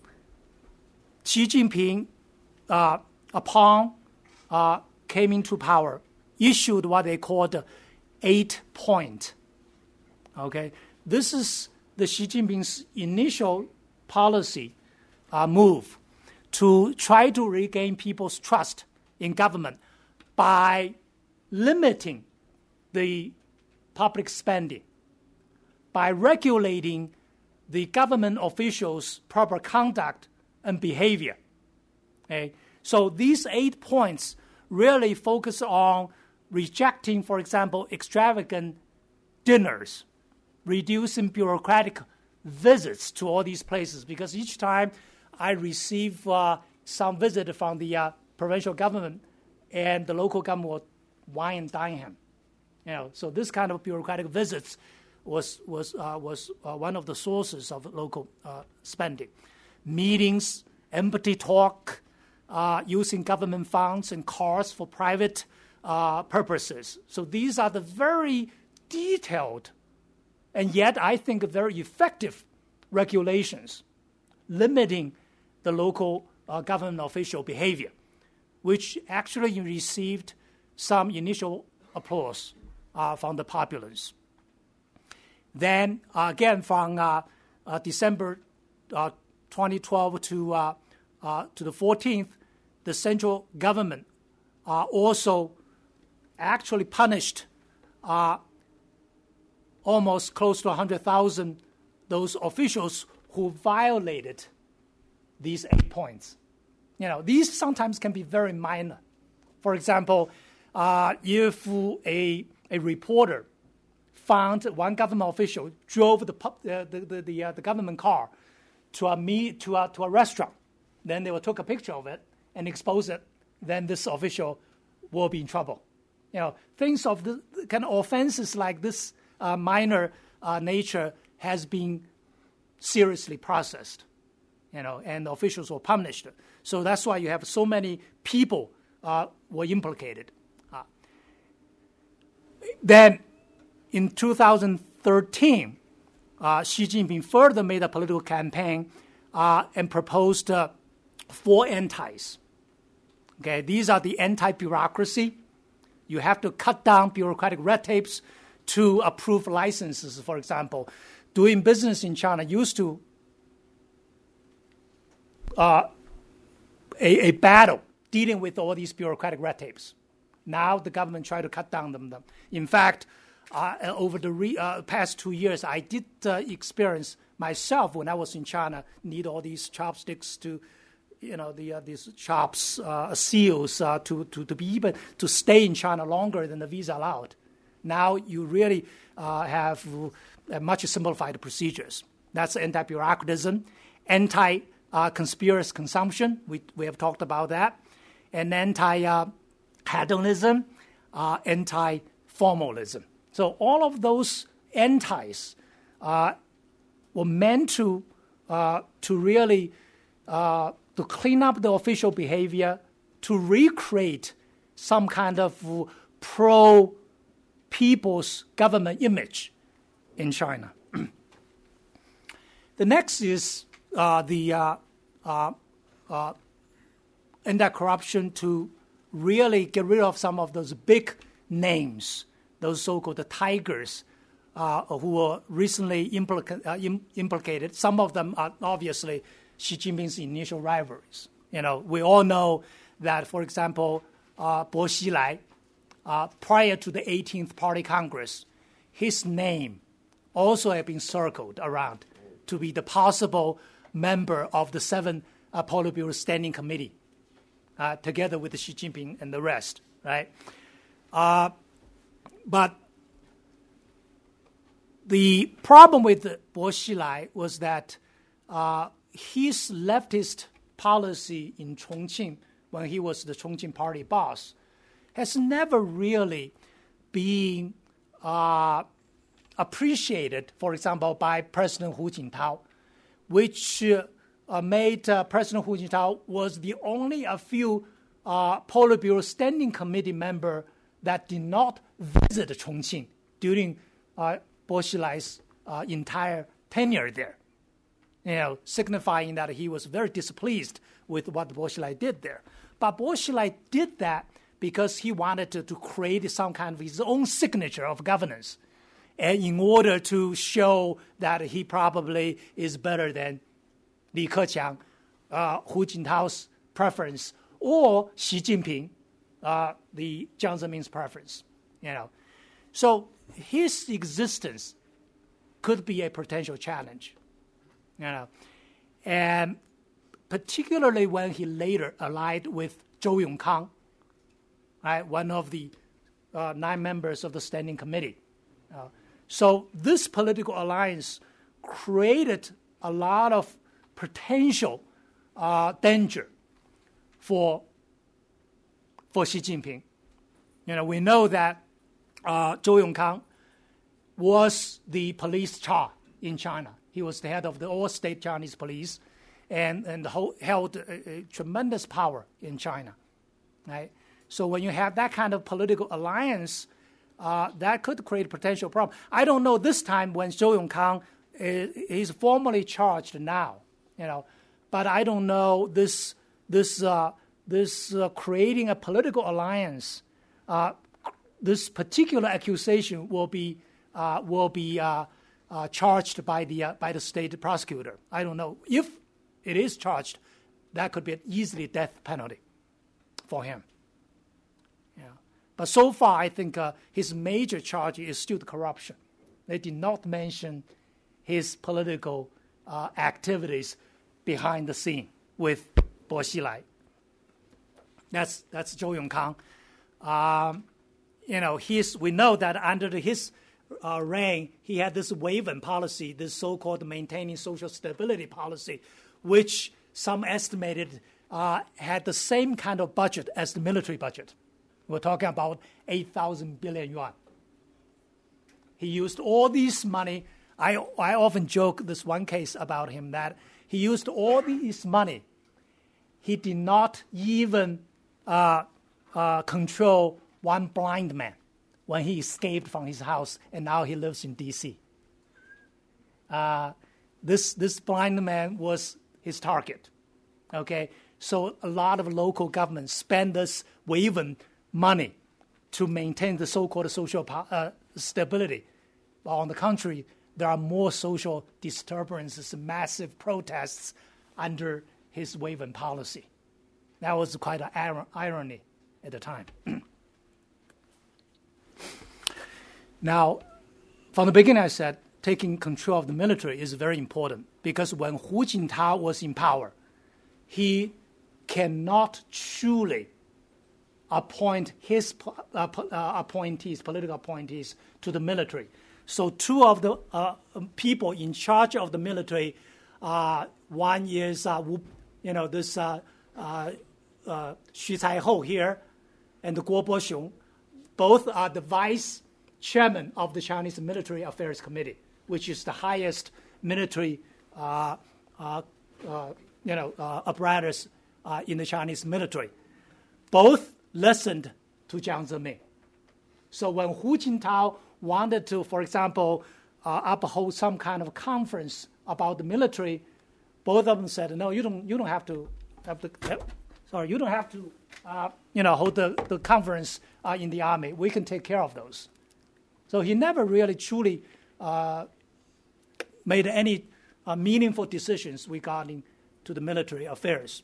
Xi Jinping, uh, upon uh, came into power, issued what they called the eight-point. Okay, this is the Xi Jinping's initial policy uh, move to try to regain people's trust in government by limiting the public spending, by regulating the government officials' proper conduct and behavior. Okay? So these eight points really focus on rejecting, for example, extravagant dinners, reducing bureaucratic visits to all these places, because each time I receive uh, some visit from the uh, provincial government, and the local government will wine and dine him. You know, so this kind of bureaucratic visits was was uh, was uh, one of the sources of local uh, spending. Meetings, empty talk, uh, using government funds and cars for private uh, purposes. So these are the very detailed and yet I think very effective regulations limiting the local uh, government official behavior, which actually received some initial applause uh, from the populace. Then, uh, again, from uh, uh, December uh, twenty twelve to uh, uh, to the fourteenth, the central government uh, also actually punished uh, almost close to one hundred thousand those officials who violated these eight points. You know, these sometimes can be very minor. For example, uh, if a a reporter found one government official drove the pub, uh, the the the, uh, the government car to a meet to a to a restaurant, then they will take a picture of it and expose it. Then this official will be in trouble. You know, things of the kind of offenses like this uh, minor uh, nature has been seriously processed. You know, and the officials were punished. So that's why you have so many people uh, were implicated. Uh, then, in two thousand thirteen, uh, Xi Jinping further made a political campaign uh, and proposed uh, four antis. Okay, these are the anti-bureaucracy. You have to cut down bureaucratic red tapes to approve licenses, for example. Doing business in China used to uh, a, a battle dealing with all these bureaucratic red tapes. Now the government tried to cut down them. them. In fact, uh, over the re, uh, past two years, I did uh, experience myself when I was in China, need all these chopsticks to, you know, the, uh, these chops, uh, seals uh, to, to, to be able to stay in China longer than the visa allowed. Now you really uh, have uh, much simplified procedures. That's anti-bureaucratism, anti-conspiracy consumption. We, we have talked about that. And anti-hedonism, uh, uh, anti-formalism. So all of those entice uh, were meant to uh, to really uh, to clean up the official behavior, to recreate some kind of pro-people's government image in China. The next is uh, the uh, uh, uh, anti-corruption to really get rid of some of those big names, those so-called tigers uh, who were recently implica- uh, im- implicated. Some of them are obviously Xi Jinping's initial rivalries. You know, we all know that, for example, uh, Bo Xilai, uh, prior to the eighteenth Party Congress, his name also had been circled around to be the possible member of the seven uh, Politburo Standing Committee, uh, together with Xi Jinping and the rest, right? Uh, but the problem with Bo Xilai was that uh, his leftist policy in Chongqing, when he was the Chongqing party boss, has never really been uh, appreciated, for example, by President Hu Jintao, which uh, uh, made uh, President Hu Jintao was the only a few uh, Politburo Standing Committee member that did not visit Chongqing during uh, Bo Xilai's uh, entire tenure there, you know, signifying that he was very displeased with what Bo Xilai did there. But Bo Xilai did that because he wanted to, to create some kind of his own signature of governance, and in order to show that he probably is better than Li Keqiang, uh, Hu Jintao's preference, or Xi Jinping, uh, the Jiang Zemin's preference. You know, so his existence could be a potential challenge. You know, and particularly when he later allied with Zhou Yongkang, right, one of the uh, nine members of the Standing Committee. Uh, so this political alliance created a lot of potential uh, danger for for Xi Jinping. You know, we know that uh, Zhou Yongkang was the police czar in China. He was the head of the all-state Chinese police, and and hold, held a, a tremendous power in China, right? So when you have that kind of political alliance, uh, that could create a potential problem. I don't know this time when Zhou Yongkang is, is formally charged now, you know, but I don't know this this uh, this uh, creating a political alliance. Uh, this particular accusation will be uh, will be uh, uh, charged by the uh, by the state prosecutor. I don't know if it is charged. That could be an easily death penalty for him. Yeah. But so far, I think uh, his major charge is still the corruption. They did not mention his political uh, activities behind the scene with Bo Xilai. That's that's Zhou Yongkang. Um, you know, he's, we know that under the, his uh, reign, he had this Wavin policy, this so-called maintaining social stability policy, which some estimated uh, had the same kind of budget as the military budget. We're talking about eight thousand billion yuan. He used all this money. I, I often joke this one case about him that he used all this money. He did not even uh, uh, control one blind man when he escaped from his house, and now he lives in D C. Uh, this this blind man was his target. Okay, so a lot of local governments spend this Wavin money to maintain the so-called social uh, stability. But on the contrary, there are more social disturbances, massive protests under his Wavin policy. That was quite an irony at the time. Now, from the beginning, I said taking control of the military is very important because when Hu Jintao was in power, he cannot truly appoint his uh, uh, appointees, political appointees, to the military. So two of the uh, people in charge of the military, uh, one is, uh, you know, this uh, uh, uh, Xu Caihou here and Guo Boxiong, both are the vice chairman of the Chinese Military Affairs Committee, which is the highest military uh, uh, uh, you know, uh, apparatus uh, in the Chinese military. Both listened to Jiang Zemin. So when Hu Jintao wanted to, for example, uh, uphold some kind of conference about the military, both of them said, "No, you don't. You don't have to have the. Sorry, you don't have to. Uh, you know, hold the, the conference uh, in the army. We can take care of those." So he never really truly uh, made any uh, meaningful decisions regarding to the military affairs.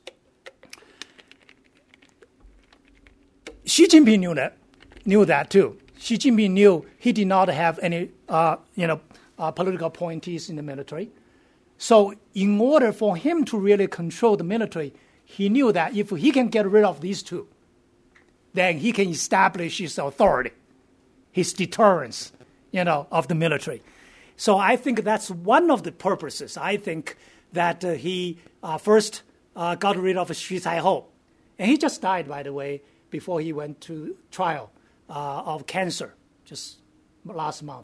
Xi Jinping knew that, knew that too. Xi Jinping knew he did not have any, uh, you know, uh, political appointees in the military. So in order for him to really control the military, he knew that if he can get rid of these two, then he can establish his authority, his deterrence, you know, of the military. So I think that's one of the purposes. I think that uh, he uh, first uh, got rid of Xu Caiho. And he just died, by the way, before he went to trial uh, of cancer just last month.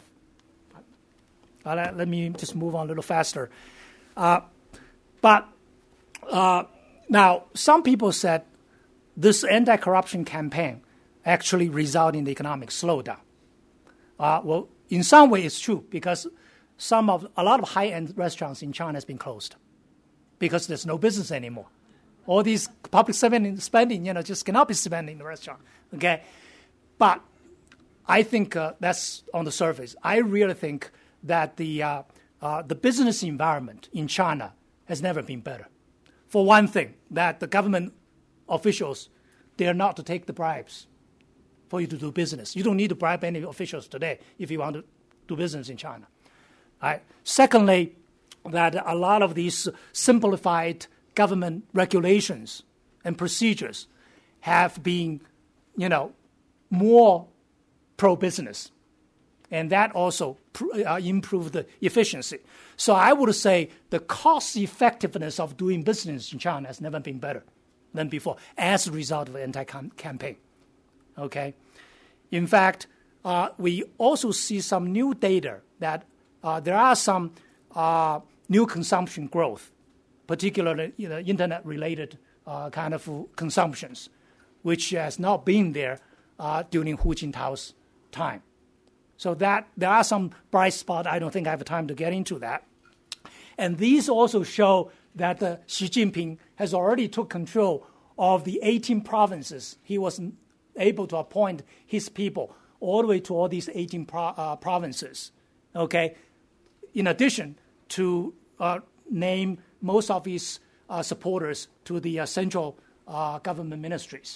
Uh, let, let me just move on a little faster. Uh, but uh, now, some people said this anti-corruption campaign actually resulted in the economic slowdown. Uh, well, in some way, it's true because some of a lot of high-end restaurants in China has been closed because there's no business anymore. All these public spending, spending, you know, just cannot be spent in the restaurant. Okay, but I think uh, that's on the surface. I really think that the uh, uh, the business environment in China has never been better. For one thing, that the government officials dare not to take the bribes for you to do business. You don't need to bribe any officials today if you want to do business in China. Right. Secondly, that a lot of these simplified government regulations and procedures have been, you know, more pro-business. And that also pr- uh, improved the efficiency. So I would say the cost effectiveness of doing business in China has never been better than before as a result of the anti-campaign. Okay? In fact, uh, we also see some new data that uh, there are some uh, new consumption growth, particularly, you know, internet-related uh, kind of consumptions, which has not been there uh, during Hu Jintao's time. So that there are some bright spots. I don't think I have time to get into that. And these also show that uh, Xi Jinping has already took control of the eighteen provinces. He was able to appoint his people all the way to all these eighteen pro- uh, provinces. Okay, in addition to uh, name most of his uh, supporters to the uh, central uh, government ministries.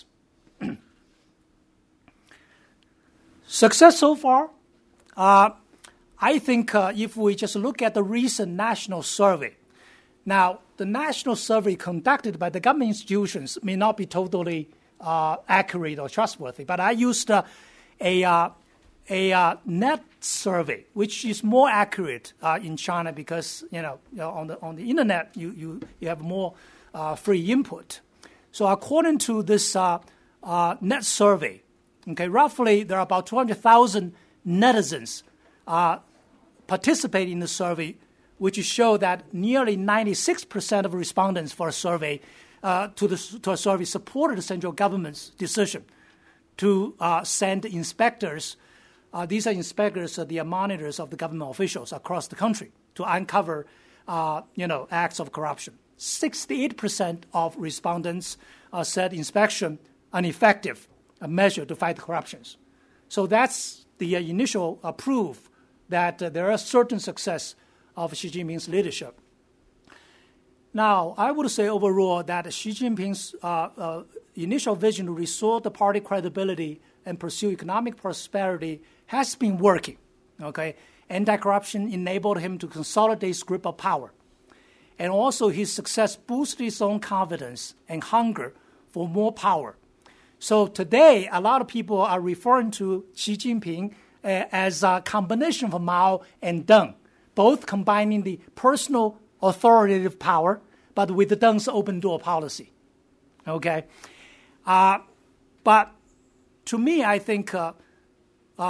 Success so far? Uh, I think uh, if we just look at the recent national survey, now the national survey conducted by the government institutions may not be totally uh, accurate or trustworthy, but I used uh, a uh, a uh, net survey, which is more accurate uh, in China because, you know, you know, on the on the internet you you, you have more uh, free input. So according to this uh, uh, net survey, okay, roughly there are about two hundred thousand netizens uh, participate in the survey, which show that nearly ninety-six percent of respondents for a survey uh, to the to a survey supported the central government's decision to uh, send inspectors. Uh, these are inspectors, uh, the monitors of the government officials across the country to uncover, uh, you know, acts of corruption. sixty-eight percent of respondents uh, said inspection an effective uh, measure to fight corruptions. So that's the uh, initial uh, proof that uh, there is certain success of Xi Jinping's leadership. Now, I would say overall that Xi Jinping's uh, uh, initial vision to restore the party credibility and pursue economic prosperity has been working. Okay, anti-corruption enabled him to consolidate his grip of power, and also his success boosted his own confidence and hunger for more power. So today, a lot of people are referring to Xi Jinping uh, as a combination of Mao and Deng, both combining the personal authoritative power, but with the Deng's open door policy. Okay, uh, but to me, I think uh, uh,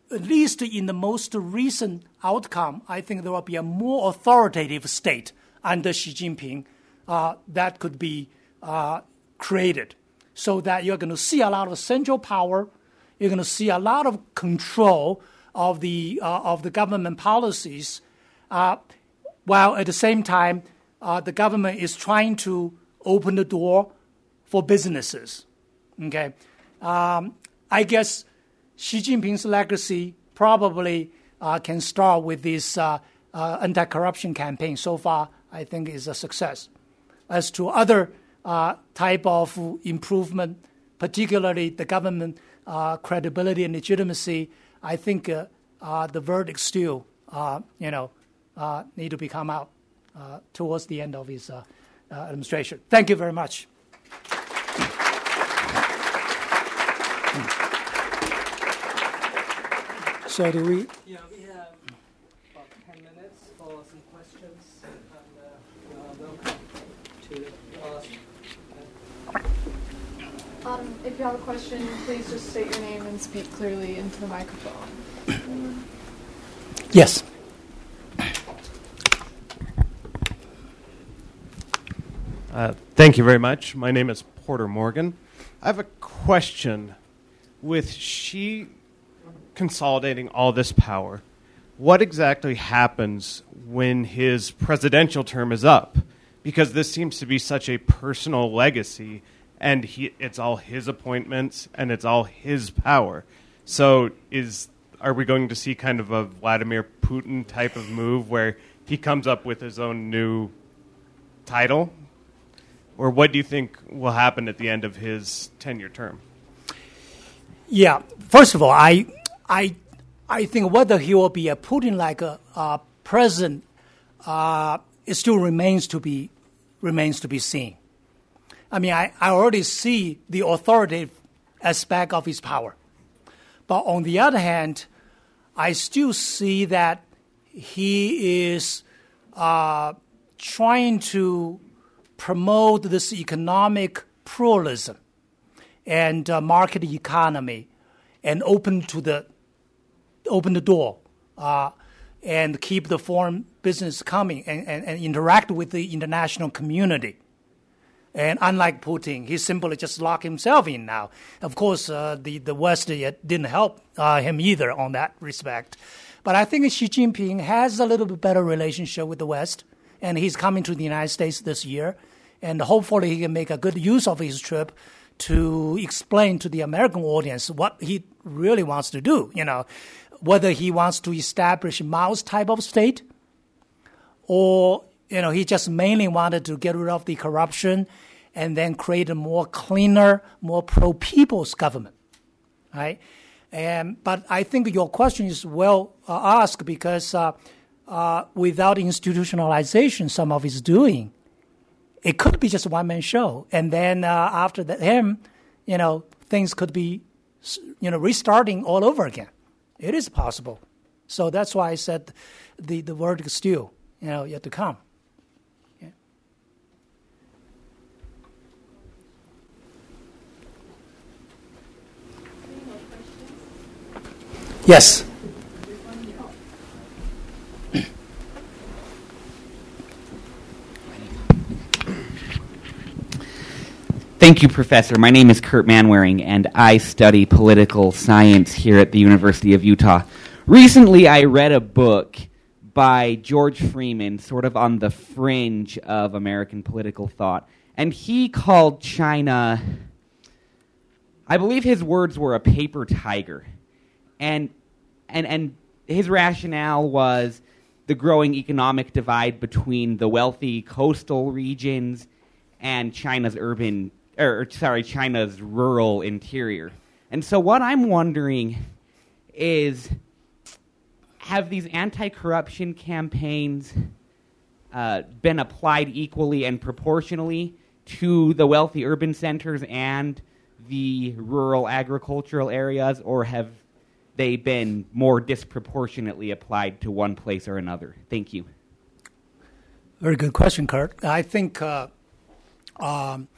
at least in the most recent outcome, I think there will be a more authoritative state under Xi Jinping uh, that could be uh, created, so that you're going to see a lot of central power, you're going to see a lot of control of the uh, of the government policies, uh, while at the same time uh, the government is trying to open the door for businesses. Okay, um, I guess Xi Jinping's legacy probably uh, can start with this uh, uh, anti-corruption campaign. So far, I think is a success. As to other uh, type of improvement, particularly the government uh, credibility and legitimacy, I think uh, uh, the verdict still, uh, you know, uh, need to be come out uh, towards the end of his uh, uh, administration. Thank you very much. So do we? Yeah, we have about ten minutes for some questions, and uh, you are welcome to ask. Um, if you have a question, please just state your name and speak clearly into the microphone. Yes. Uh, thank you very much. My name is Porter Morgan. I have a question. With Xi consolidating all this power, what exactly happens when his presidential term is up? Because this seems to be such a personal legacy, and he, it's all his appointments, and it's all his power. So is are we going to see kind of a Vladimir Putin type of move where he comes up with his own new title? Or what do you think will happen at the end of his ten-year term? Yeah. First of all, I, I, I think whether he will be a Putin-like a, uh, president, uh, it still remains to be remains to be seen. I mean, I, I already see the authoritative aspect of his power, but on the other hand, I still see that he is uh, trying to promote this economic pluralism and uh, market economy, and open to the open the door uh, and keep the foreign business coming and, and, and interact with the international community. And unlike Putin, he simply just locked himself in now. Of course, uh, the, the West didn't help uh, him either on that respect. But I think Xi Jinping has a little bit better relationship with the West, and he's coming to the United States this year. And hopefully he can make a good use of his trip to explain to the American audience what he really wants to do, you know, whether he wants to establish Mao's type of state, or, you know, he just mainly wanted to get rid of the corruption and then create a more cleaner, more pro-people's government, right? And, but I think your question is well uh, asked because uh, uh, without institutionalization, some of his doing, it could be just a one-man show. And then uh, after that, him, you know, things could be, you know, restarting all over again. It is possible. So that's why I said the, the word is still, you know, yet to come. Yeah. Yes. Thank you, Professor. My name is Kurt Manwaring, and I study political science here at the University of Utah. Recently, I read a book by George Freeman, sort of on the fringe of American political thought, and he called China, I believe his words were a paper tiger, and and and his rationale was the growing economic divide between the wealthy coastal regions and China's urban or sorry, China's rural interior. And so what I'm wondering is, have these anti-corruption campaigns uh, been applied equally and proportionally to the wealthy urban centers and the rural agricultural areas, or have they been more disproportionately applied to one place or another? Thank you. Very good question, Kurt. I think uh, um,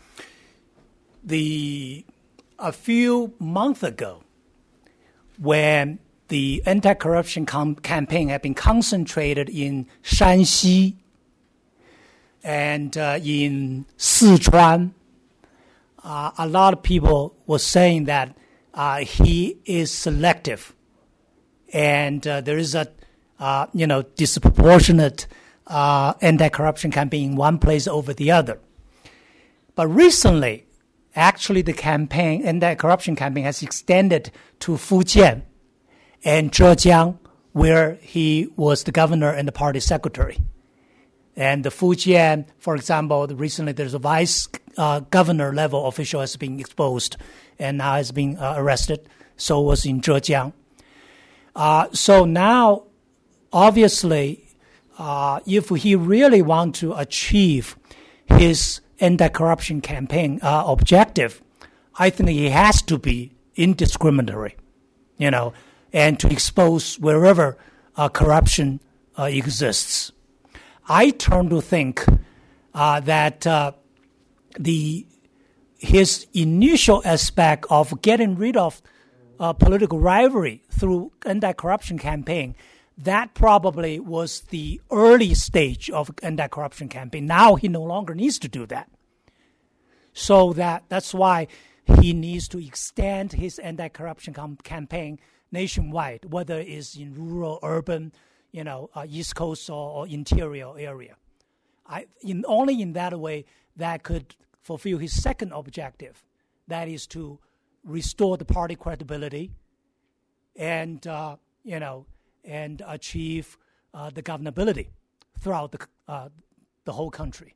the a few months ago, when the anti-corruption com- campaign had been concentrated in Shanxi and uh, in Sichuan. Uh, a lot of people were saying that uh, he is selective, and uh, there is a uh, you know disproportionate uh, anti-corruption campaign in one place over the other. But recently, actually, the campaign, anti-corruption campaign, has extended to Fujian and Zhejiang, where he was the governor and the party secretary. And the Fujian, for example, recently there's a vice uh, governor level official has been exposed and now has been uh, arrested. So was in Zhejiang. Uh, so now, obviously, uh, if he really wants to achieve his anti-corruption campaign uh, objective, I think he has to be indiscriminatory, you know, and to expose wherever uh, corruption uh, exists. I turn to think uh, that uh, the his initial aspect of getting rid of uh, political rivalry through anti-corruption campaign, that probably was the early stage of anti-corruption campaign. Now he no longer needs to do that. So that that's why he needs to extend his anti-corruption com- campaign nationwide, whether it's in rural, urban, you know, uh, East Coast or, or interior area. I, in, only in that way that could fulfill his second objective, that is to restore the party credibility and, uh, you know, and achieve uh, the governability throughout the, uh, the whole country.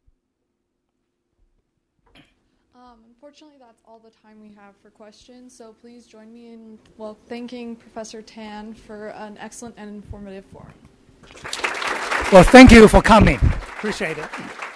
Um, unfortunately, that's all the time we have for questions, so please join me in well thanking Professor Tan for an excellent and informative forum. Well, thank you for coming. Appreciate it.